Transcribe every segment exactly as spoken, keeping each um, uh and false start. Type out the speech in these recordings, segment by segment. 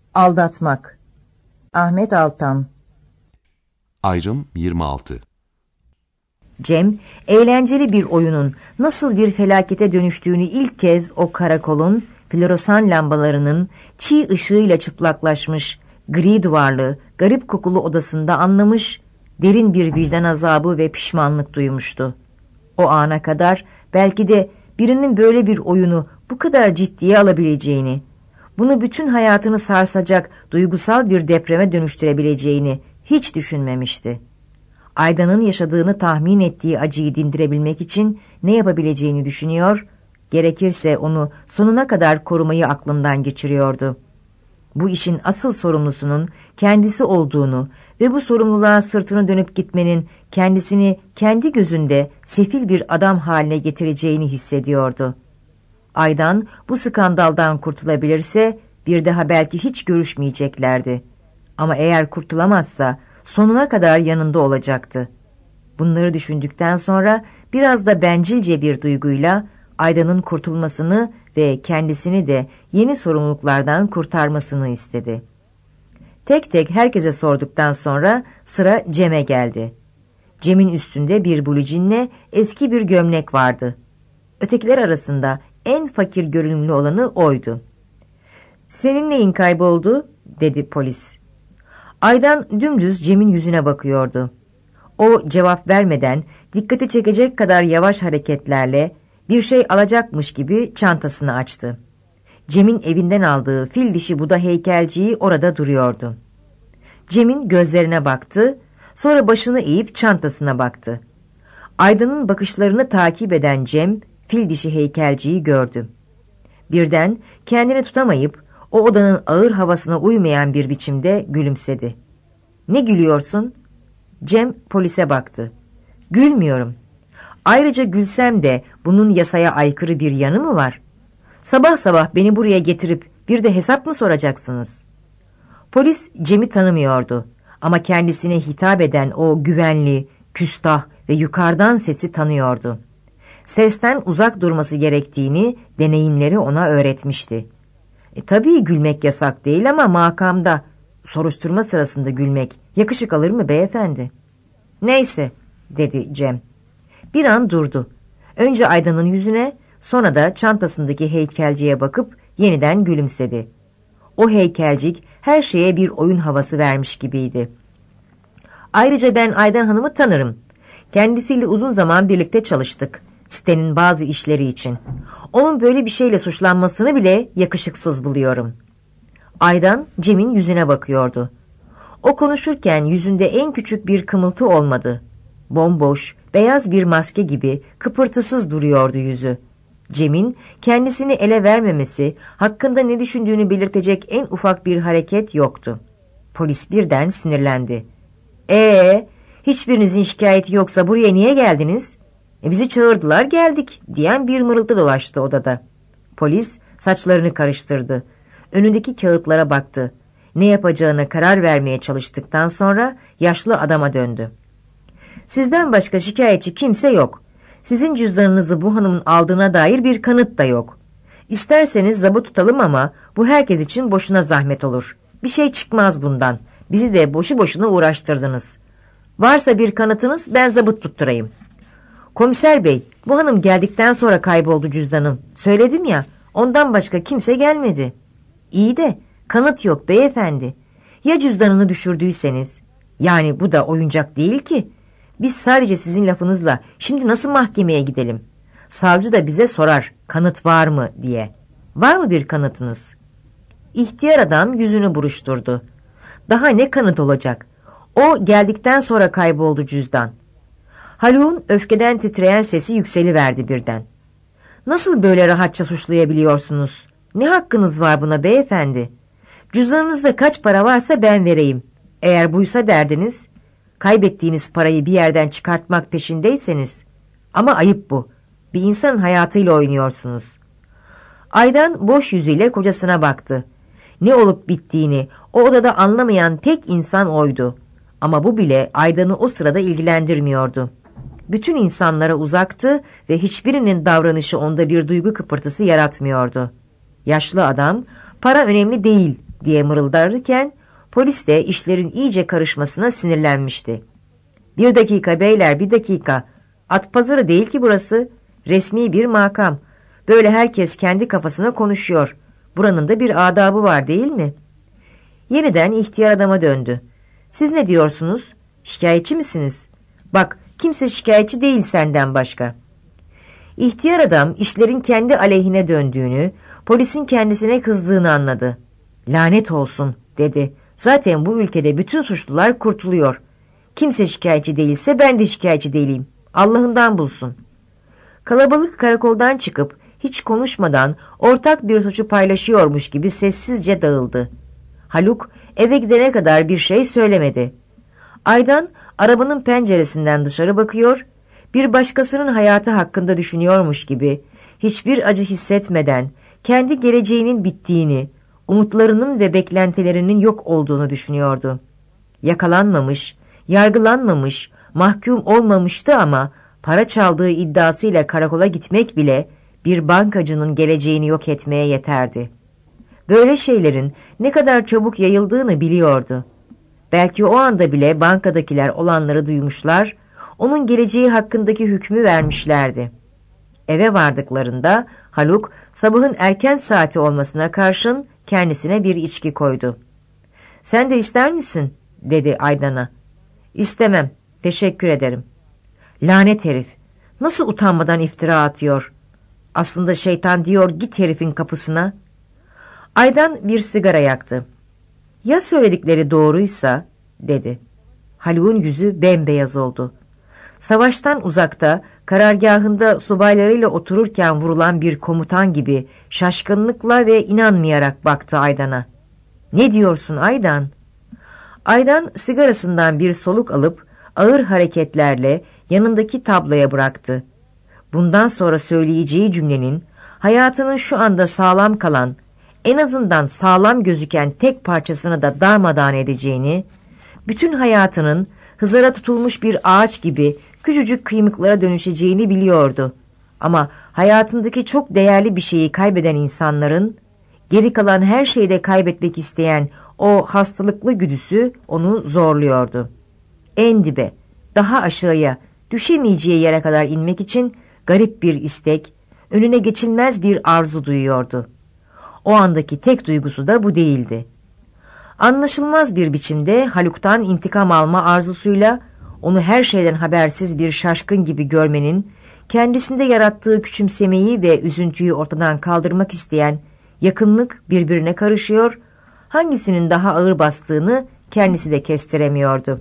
Aldatmak. Ahmet Altan. Ayrım yirmi altı. Cem, eğlenceli bir oyunun nasıl bir felakete dönüştüğünü ilk kez o karakolun floresan lambalarının çiğ ışığıyla çıplaklaşmış, gri duvarlı, garip kokulu odasında anlamış, derin bir vicdan azabı ve pişmanlık duymuştu. O ana kadar belki de birinin böyle bir oyunu bu kadar ciddiye alabileceğini, bunu bütün hayatını sarsacak duygusal bir depreme dönüştürebileceğini hiç düşünmemişti. Aydan'ın yaşadığını tahmin ettiği acıyı dindirebilmek için ne yapabileceğini düşünüyor, gerekirse onu sonuna kadar korumayı aklından geçiriyordu. Bu işin asıl sorumlusunun kendisi olduğunu ve bu sorumluluğa sırtını dönüp gitmenin kendisini kendi gözünde sefil bir adam haline getireceğini hissediyordu. Aydan bu skandaldan kurtulabilirse bir daha belki hiç görüşmeyeceklerdi. Ama eğer kurtulamazsa sonuna kadar yanında olacaktı. Bunları düşündükten sonra biraz da bencilce bir duyguyla Aydan'ın kurtulmasını ve kendisini de yeni sorumluluklardan kurtarmasını istedi. Tek tek herkese sorduktan sonra sıra Cem'e geldi. Cem'in üstünde bir bluzinle eski bir gömlek vardı. Ötekiler arasında en fakir görünümlü olanı oydu. "Senin neyin kayboldu?" dedi polis. Aydan dümdüz Cem'in yüzüne bakıyordu. O cevap vermeden dikkati çekecek kadar yavaş hareketlerle bir şey alacakmış gibi çantasını açtı. Cem'in evinden aldığı fil dişi Buda heykelciği orada duruyordu. Cem'in gözlerine baktı, sonra başını eğip çantasına baktı. Aydan'ın bakışlarını takip eden Cem, fil dişi heykelciği gördü. Birden kendini tutamayıp o odanın ağır havasına uymayan bir biçimde gülümsedi. "Ne gülüyorsun?" Cem polise baktı. "Gülmüyorum. Ayrıca gülsem de bunun yasaya aykırı bir yanı mı var? Sabah sabah beni buraya getirip bir de hesap mı soracaksınız?" Polis Cem'i tanımıyordu ama kendisine hitap eden o güvenli, küstah ve yukarıdan sesi tanıyordu. Sesten uzak durması gerektiğini deneyimleri ona öğretmişti. E, tabii gülmek yasak değil ama makamda, soruşturma sırasında gülmek yakışık alır mı beyefendi? "Neyse," dedi Cem. Bir an durdu. Önce Aydan'ın yüzüne, sonra da çantasındaki heykelciye bakıp yeniden gülümsedi. O heykelcik her şeye bir oyun havası vermiş gibiydi. "Ayrıca ben Aydan Hanım'ı tanırım. Kendisiyle uzun zaman birlikte çalıştık. Sitenin bazı işleri için. Onun böyle bir şeyle suçlanmasını bile yakışıksız buluyorum." Aydan Cem'in yüzüne bakıyordu. O konuşurken yüzünde en küçük bir kımıltı olmadı. Bomboş, beyaz bir maske gibi kıpırtısız duruyordu yüzü. Cem'in kendisini ele vermemesi, hakkında ne düşündüğünü belirtecek en ufak bir hareket yoktu. Polis birden sinirlendi. "Ee, hiçbirinizin şikayeti yoksa buraya niye geldiniz?" E, "Bizi çağırdılar, geldik," diyen bir mırıltı dolaştı odada. Polis saçlarını karıştırdı. Önündeki kağıtlara baktı. Ne yapacağına karar vermeye çalıştıktan sonra yaşlı adama döndü. "Sizden başka şikayetçi kimse yok. Sizin cüzdanınızı bu hanımın aldığına dair bir kanıt da yok. İsterseniz zabı tutalım ama bu herkes için boşuna zahmet olur. Bir şey çıkmaz bundan. Bizi de boşu boşuna uğraştırdınız. Varsa bir kanıtınız, ben zabıt tutturayım." "Komiser bey, bu hanım geldikten sonra kayboldu cüzdanım. Söyledim ya, ondan başka kimse gelmedi." "İyi de kanıt yok beyefendi. Ya cüzdanını düşürdüyseniz? Yani bu da oyuncak değil ki. Biz sadece sizin lafınızla şimdi nasıl mahkemeye gidelim? Savcı da bize sorar, kanıt var mı diye. Var mı bir kanıtınız?" İhtiyar adam yüzünü buruşturdu. "Daha ne kanıt olacak? O geldikten sonra kayboldu cüzdan." Haluk'un öfkeden titreyen sesi yükseliverdi birden. "Nasıl böyle rahatça suçlayabiliyorsunuz? Ne hakkınız var buna beyefendi? Cüzdanınızda kaç para varsa ben vereyim. Eğer buysa derdiniz, kaybettiğiniz parayı bir yerden çıkartmak peşindeyseniz. Ama ayıp bu. Bir insanın hayatıyla oynuyorsunuz." Aydan boş yüzüyle kocasına baktı. Ne olup bittiğini o odada anlamayan tek insan oydu. Ama bu bile Aydan'ı o sırada ilgilendirmiyordu. Bütün insanlara uzaktı ve hiçbirinin davranışı onda bir duygu kıpırtısı yaratmıyordu. Yaşlı adam, "Para önemli değil," diye mırıldarken polis de işlerin iyice karışmasına sinirlenmişti. Bir dakika beyler, bir dakika. At pazarı değil ki burası. Resmi bir makam. Böyle herkes kendi kafasına konuşuyor. Buranın da bir adabı var değil mi? Yeniden ihtiyar adama döndü. Siz ne diyorsunuz? Şikayetçi misiniz? Bak, kimse şikayetçi değil senden başka. İhtiyar adam işlerin kendi aleyhine döndüğünü, polisin kendisine kızdığını anladı. Lanet olsun dedi. Zaten bu ülkede bütün suçlular kurtuluyor. Kimse şikayetçi değilse ben de şikayetçi değilim. Allah'ından bulsun. Kalabalık karakoldan çıkıp hiç konuşmadan ortak bir suçu paylaşıyormuş gibi sessizce dağıldı. Haluk eve gidene kadar bir şey söylemedi. Aydan arabanın penceresinden dışarı bakıyor, bir başkasının hayatı hakkında düşünüyormuş gibi hiçbir acı hissetmeden kendi geleceğinin bittiğini, umutlarının ve beklentilerinin yok olduğunu düşünüyordu. Yakalanmamış, yargılanmamış, mahkum olmamıştı ama para çaldığı iddiasıyla karakola gitmek bile bir bankacının geleceğini yok etmeye yeterdi. Böyle şeylerin ne kadar çabuk yayıldığını biliyordu. Belki o anda bile bankadakiler olanları duymuşlar, onun geleceği hakkındaki hükmü vermişlerdi. Eve vardıklarında Haluk sabahın erken saati olmasına karşın kendisine bir içki koydu. "Sen de ister misin?" dedi Aydan'a. "İstemem, teşekkür ederim." Lanet herif, nasıl utanmadan iftira atıyor? Aslında şeytan diyor git herifin kapısına. Aydan bir sigara yaktı. "Ya söyledikleri doğruysa?" dedi. Haluk'un yüzü bembeyaz oldu. Savaştan uzakta, karargahında subaylarıyla otururken vurulan bir komutan gibi şaşkınlıkla ve inanmayarak baktı Aydan'a. "Ne diyorsun Aydan?" Aydan sigarasından bir soluk alıp ağır hareketlerle yanındaki tabloya bıraktı. Bundan sonra söyleyeceği cümlenin hayatının şu anda sağlam kalan, en azından sağlam gözüken tek parçasını da darmadağın edeceğini, bütün hayatının hızara tutulmuş bir ağaç gibi küçücük kıymıklara dönüşeceğini biliyordu. Ama hayatındaki çok değerli bir şeyi kaybeden insanların, geri kalan her şeyi de kaybetmek isteyen o hastalıklı güdüsü onu zorluyordu. En dibe, daha aşağıya, düşemeyeceği yere kadar inmek için garip bir istek, önüne geçilmez bir arzu duyuyordu. O andaki tek duygusu da bu değildi. Anlaşılmaz bir biçimde Haluk'tan intikam alma arzusuyla onu her şeyden habersiz bir şaşkın gibi görmenin, kendisinde yarattığı küçümsemeyi ve üzüntüyü ortadan kaldırmak isteyen yakınlık birbirine karışıyor, hangisinin daha ağır bastığını kendisi de kestiremiyordu.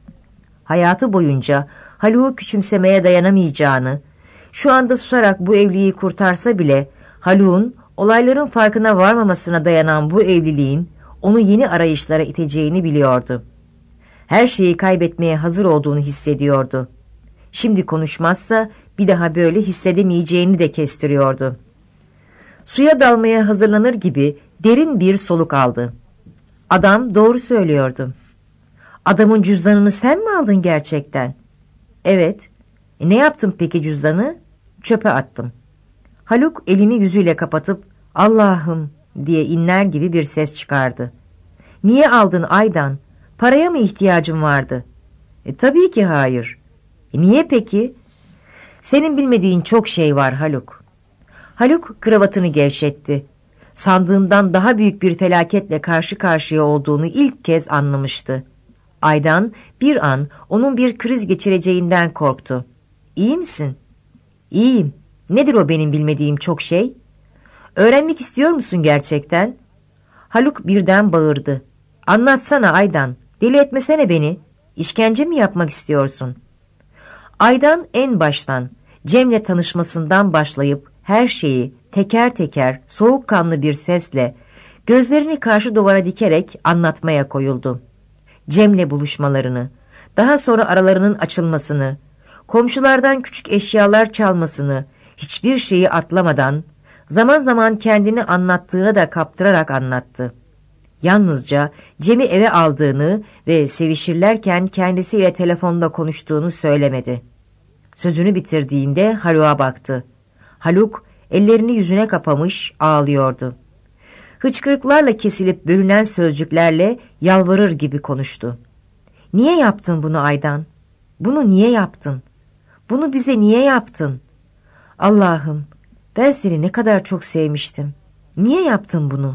Hayatı boyunca Haluk'u küçümsemeye dayanamayacağını, şu anda susarak bu evliliği kurtarsa bile Haluk'un olayların farkına varmamasına dayanan bu evliliğin onu yeni arayışlara iteceğini biliyordu. Her şeyi kaybetmeye hazır olduğunu hissediyordu. Şimdi konuşmazsa bir daha böyle hissedemeyeceğini de kestiriyordu. Suya dalmaya hazırlanır gibi derin bir soluk aldı. Adam doğru söylüyordu. "Adamın cüzdanını sen mi aldın gerçekten?" "Evet." E ne yaptın peki cüzdanı?" "Çöpe attım." Haluk elini yüzüyle kapatıp "Allah'ım" diye inler gibi bir ses çıkardı. "Niye aldın Aydan? Paraya mı ihtiyacın vardı?" "E tabii ki hayır." E niye peki?" "Senin bilmediğin çok şey var Haluk." Haluk kravatını gevşetti. Sandığından daha büyük bir felaketle karşı karşıya olduğunu ilk kez anlamıştı. Aydan bir an onun bir kriz geçireceğinden korktu. "İyi misin?" "İyiyim. Nedir o benim bilmediğim çok şey?" "Öğrenmek istiyor musun gerçekten?" Haluk birden bağırdı. "Anlatsana Aydan. Deli etmesene beni. İşkence mi yapmak istiyorsun?" Aydan en baştan, Cem'le tanışmasından başlayıp her şeyi teker teker soğukkanlı bir sesle, gözlerini karşı duvara dikerek anlatmaya koyuldu. Cem'le buluşmalarını, daha sonra aralarının açılmasını, komşulardan küçük eşyalar çalmasını, hiçbir şeyi atlamadan, zaman zaman kendini anlattığını da kaptırarak anlattı. Yalnızca Cem'i eve aldığını ve sevişirlerken kendisiyle telefonda konuştuğunu söylemedi. Sözünü bitirdiğinde Haluk'a baktı. Haluk ellerini yüzüne kapamış ağlıyordu. Hıçkırıklarla kesilip bölünen sözcüklerle yalvarır gibi konuştu. Niye yaptın bunu Aydan? Bunu niye yaptın? Bunu bize niye yaptın? Allah'ım, ben seni ne kadar çok sevmiştim. Niye yaptın bunu?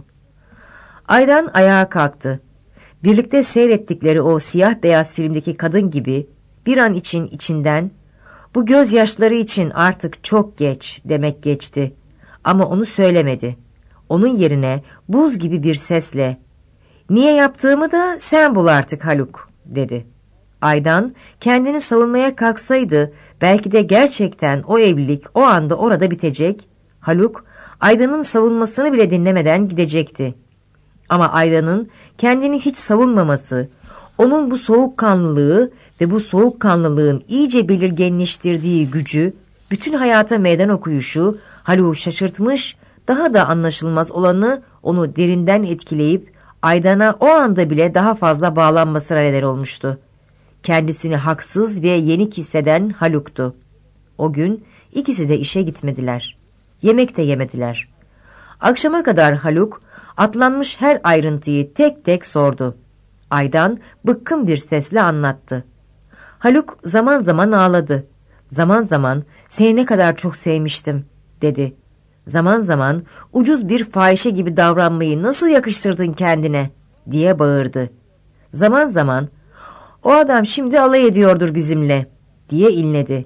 Aydan ayağa kalktı. Birlikte seyrettikleri o siyah beyaz filmdeki kadın gibi bir an için içinden bu gözyaşları için artık çok geç demek geçti. Ama onu söylemedi. Onun yerine buz gibi bir sesle niye yaptığımı da sen bul artık Haluk dedi. Aydan kendini savunmaya kalksaydı belki de gerçekten o evlilik o anda orada bitecek. Haluk Aydan'ın savunmasını bile dinlemeden gidecekti. Ama Aydan'ın kendini hiç savunmaması, onun bu soğukkanlılığı ve bu soğukkanlılığın iyice belirginleştirdiği gücü, bütün hayata meydan okuyuşu Haluk'u şaşırtmış, daha da anlaşılmaz olanı onu derinden etkileyip Aydan'a o anda bile daha fazla bağlanmasına neden olmuştu. Kendisini haksız ve yenik hisseden Haluk'tu. O gün ikisi de işe gitmediler. Yemek de yemediler. Akşama kadar Haluk atlanmış her ayrıntıyı tek tek sordu. Aydan bıkkın bir sesle anlattı. Haluk zaman zaman ağladı. Zaman zaman seni ne kadar çok sevmiştim dedi. Zaman zaman ucuz bir fahişe gibi davranmayı nasıl yakıştırdın kendine diye bağırdı. Zaman zaman o adam şimdi alay ediyordur bizimle diye inledi.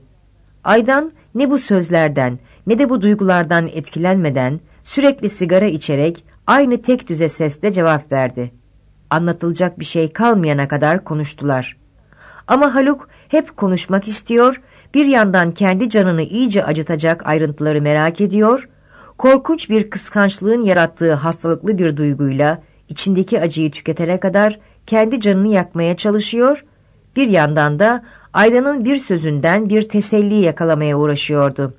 Aydan ne bu sözlerden ne de bu duygulardan etkilenmeden sürekli sigara içerek aynı tek düze sesle cevap verdi. Anlatılacak bir şey kalmayana kadar konuştular. Ama Haluk hep konuşmak istiyor, bir yandan kendi canını iyice acıtacak ayrıntıları merak ediyor, korkunç bir kıskançlığın yarattığı hastalıklı bir duyguyla içindeki acıyı tüketene kadar kendi canını yakmaya çalışıyor, bir yandan da Aydan'ın bir sözünden bir teselli yakalamaya uğraşıyordu.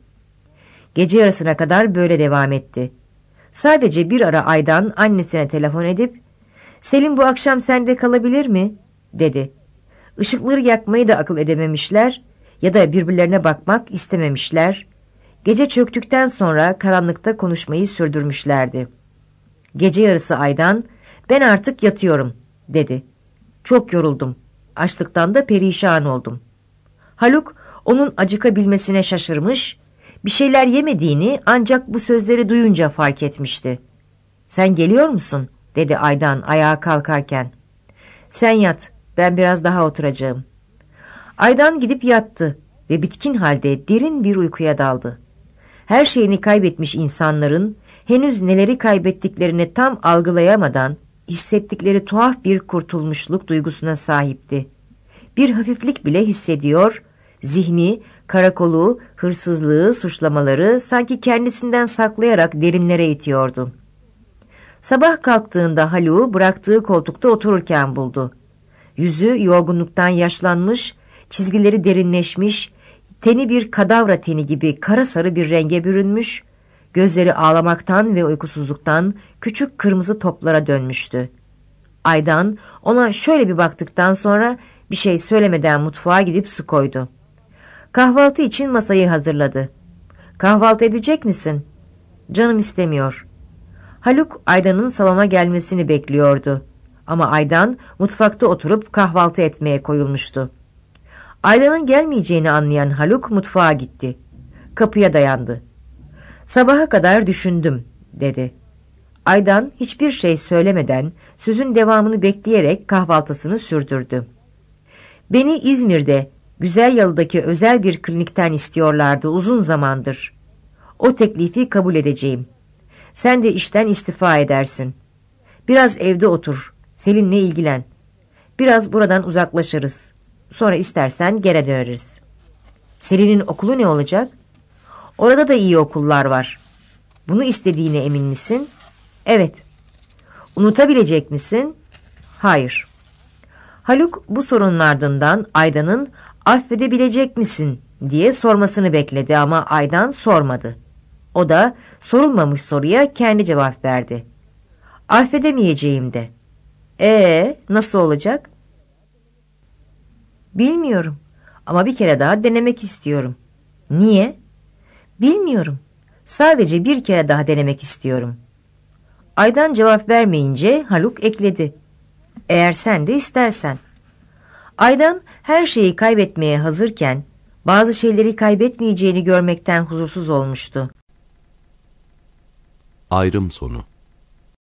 Gece yarısına kadar böyle devam etti. Sadece bir ara Aydan annesine telefon edip "Selim bu akşam sende kalabilir mi?" dedi. Işıkları yakmayı da akıl edememişler ya da birbirlerine bakmak istememişler. Gece çöktükten sonra karanlıkta konuşmayı sürdürmüşlerdi. Gece yarısı Aydan "Ben artık yatıyorum." dedi. "Çok yoruldum. Açlıktan da perişan oldum." Haluk onun acıkabilmesine şaşırmış, bir şeyler yemediğini ancak bu sözleri duyunca fark etmişti. "Sen geliyor musun?" dedi Aydan ayağa kalkarken. "Sen yat, ben biraz daha oturacağım." Aydan gidip yattı ve bitkin halde derin bir uykuya daldı. Her şeyini kaybetmiş insanların henüz neleri kaybettiklerini tam algılayamadan hissettikleri tuhaf bir kurtulmuşluk duygusuna sahipti. Bir hafiflik bile hissediyor, zihni, karakolu, hırsızlığı, suçlamaları sanki kendisinden saklayarak derinlere itiyordu. Sabah kalktığında Haluk'u bıraktığı koltukta otururken buldu. Yüzü yorgunluktan yaşlanmış, çizgileri derinleşmiş, teni bir kadavra teni gibi kara sarı bir renge bürünmüş, gözleri ağlamaktan ve uykusuzluktan küçük kırmızı toplara dönmüştü. Aydan ona şöyle bir baktıktan sonra bir şey söylemeden mutfağa gidip su koydu. Kahvaltı için masayı hazırladı. "Kahvaltı edecek misin?" "Canım istemiyor." Haluk Aydan'ın salona gelmesini bekliyordu. Ama Aydan mutfakta oturup kahvaltı etmeye koyulmuştu. Aydan'ın gelmeyeceğini anlayan Haluk mutfağa gitti. Kapıya dayandı. "Sabaha kadar düşündüm," dedi. Aydan hiçbir şey söylemeden sözün devamını bekleyerek kahvaltısını sürdürdü. "Beni İzmir'de Güzelyalı'daki özel bir klinikten istiyorlardı uzun zamandır. O teklifi kabul edeceğim. Sen de işten istifa edersin. Biraz evde otur, Selin'le ilgilen. Biraz buradan uzaklaşırız. Sonra istersen geri döneriz." "Selin'in okulu ne olacak?" "Orada da iyi okullar var." "Bunu istediğine emin misin?" "Evet." "Unutabilecek misin?" "Hayır." Haluk bu sorunun ardından Aydan'ın "Affedebilecek misin?" diye sormasını bekledi ama Aydan sormadı. O da sorulmamış soruya kendi cevap verdi. "Affedemeyeceğim de." "Ee, nasıl olacak?" "Bilmiyorum ama bir kere daha denemek istiyorum." "Niye?" "Bilmiyorum. Sadece bir kere daha denemek istiyorum." Aydan cevap vermeyince Haluk ekledi. Eğer sen de istersen. Aydan her şeyi kaybetmeye hazırken bazı şeyleri kaybetmeyeceğini görmekten huzursuz olmuştu. Ayrım sonu.